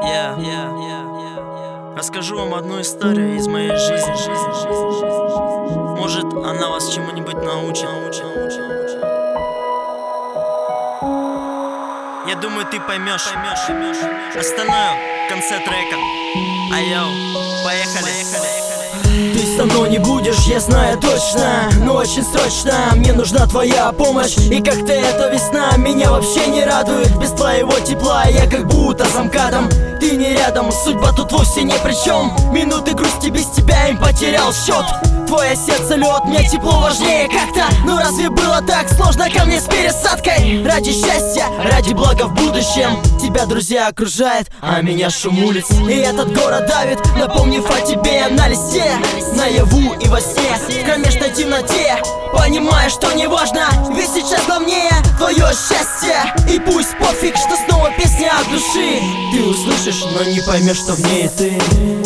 Расскажу вам одну историю из моей жизни. Может, она вас чему-нибудь научит. Я думаю, ты поймешь. Остальное в конце трека. Айоу, поехали. Ты со мной не будешь, я знаю точно, но очень срочно мне нужна твоя помощь. И как-то эта весна меня вообще не радует. Без твоего тепла я как будто замкадом. Ты не рядом, судьба тут вовсе ни при чем. Минуты грусти без тебя им потерял счет. Твое сердце лед, мне тепло важнее как-то. Но разве было так сложно ко мне с пересадкой? Ради счастья, ради блага в будущем тебя друзья окружают, а меня шум улиц. И этот город давит, напомнив о тебе на листе. Наяву и во сне, в кромешной темноте. Понимаю, что не важно, ведь сейчас главнее твое счастье. И пусть пофиг, что снова песня от души. Ты услышишь, но не поймешь, что в ней ты.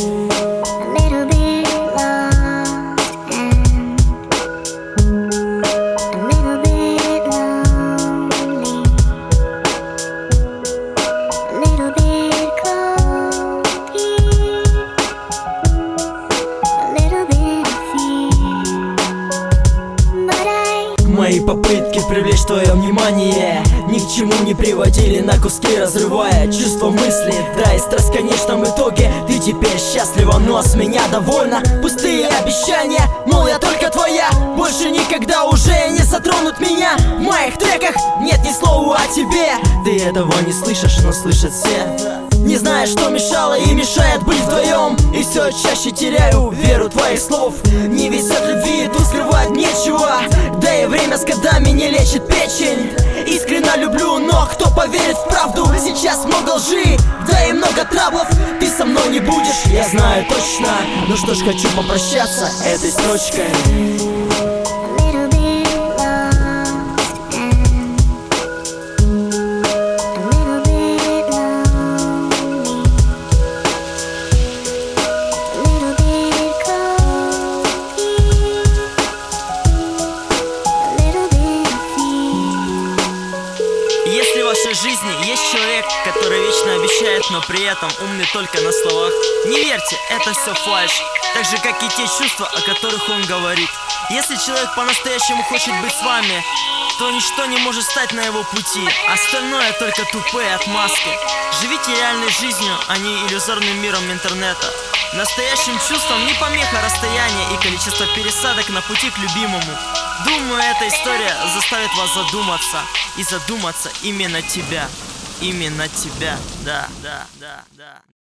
Мои попытки привлечь твое внимание ни к чему не приводили, на куски разрывая чувства, мысли. Да и стресс в конечном итоге. Ты теперь счастлива, но с меня довольна. Пустые обещания, мол, я только твоя. Больше никогда уже не затронут меня. В моих треках нет ни слова о тебе. Ты этого не слышишь, но слышат все. Не знаю, что мешало и мешает быть вдвоем. И все чаще теряю веру твоих слов. Не везет любви, тут скрывать нечего. Да и время с годами не лечит печень. Искренне люблю, но кто поверит в правду? Сейчас много лжи, да и много траблов. Ты со мной не будешь, я знаю точно. Ну что ж, хочу попрощаться этой строчкой. Если в вашей жизни есть человек, который вечно обещает, но при этом умный только на словах, не верьте, это все фальшь. Так же, как и те чувства, о которых он говорит. Если человек по-настоящему хочет быть с вами, то ничто не может стать на его пути. Остальное только тупые отмазки. Живите реальной жизнью, а не иллюзорным миром интернета. Настоящим чувством не помеха расстояния и количество пересадок на пути к любимому. Думаю, эта история заставит вас задуматься. И задуматься именно тебя. Именно тебя, да.